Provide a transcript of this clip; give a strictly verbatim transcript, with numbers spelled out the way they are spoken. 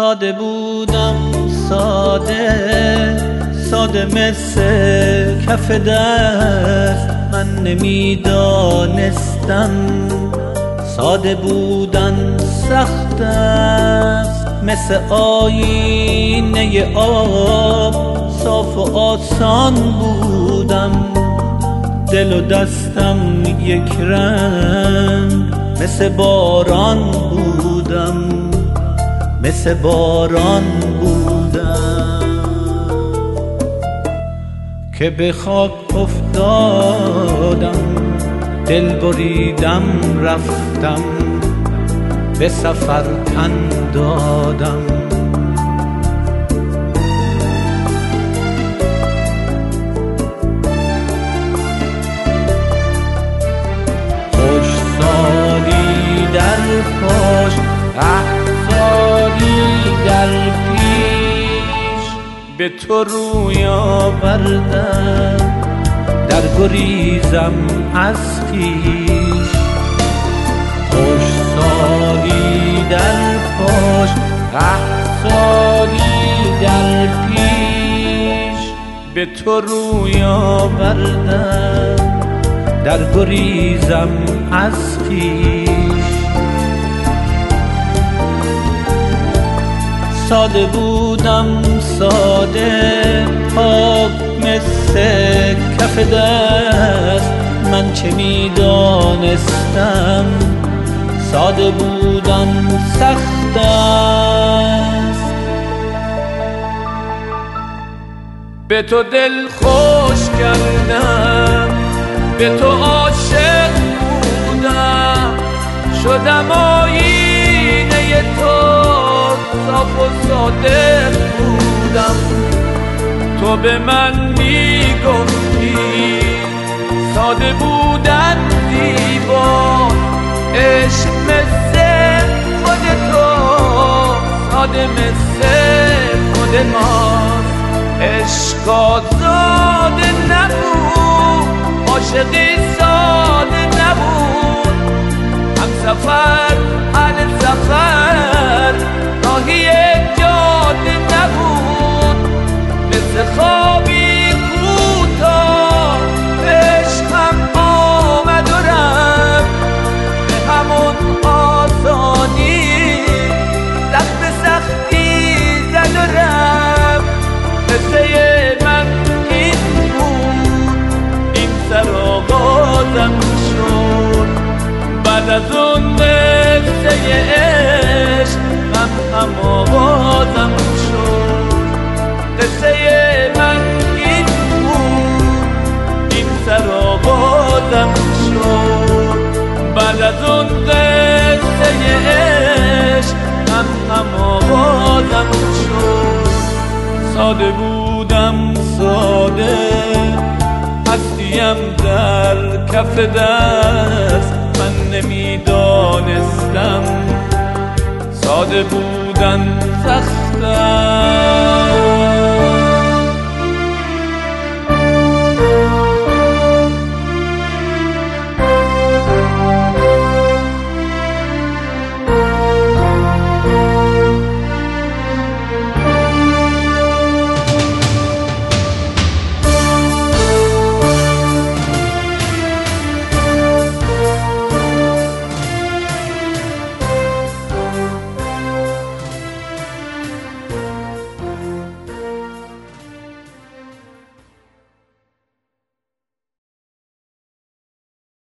ساده بودم، ساده ساده مثل کف دست. من نمیدانستم ساده بودن سخت است. مثل آینه آب صاف و آسان بودم. دل و دستم یک رنگ مثل باران بودم، مثل باران بودم که به خاک افتادم. دل بریدم رفتم، به سفر تن دادم. خوش سالی در پاش، احسالی در پیش، به تو روی آوردم. در گریزم از خویش. خوش سالی در پاش، احسالی در پیش، به تو روی آوردم. در گریزم از خویش. ساده بودم، ساده پاک مثل کف دست. من چه میدانستم ساده بودن سخت است. به تو دل خوش کردم، به تو عاشق بودم. شدم آینه تو، صاف و صادق بودم. تو به من میگفتی ساده بودن زیباست. عشق مثل خود تو، ساده مثل خود ماست. عشق آزاده نبود، عاشقی ساده نبود. هم سفر اهل سفر، راهی جاده نبود. مثل خوابی کوتاه عشقم آمد و رفت. به همون آسانی دست به سختی زد و رفت. قصه من این بود، این سر آغازم شد. بعد از اون قصه عشق من هم آغازم شد. قصه من این بود، این سر آغازم شد. بعد از اون قصه عشق من هم آغازم شد. ساده بودم، ساده هستیم در کف دست. من نمیدانستم ساده بودن سخت است.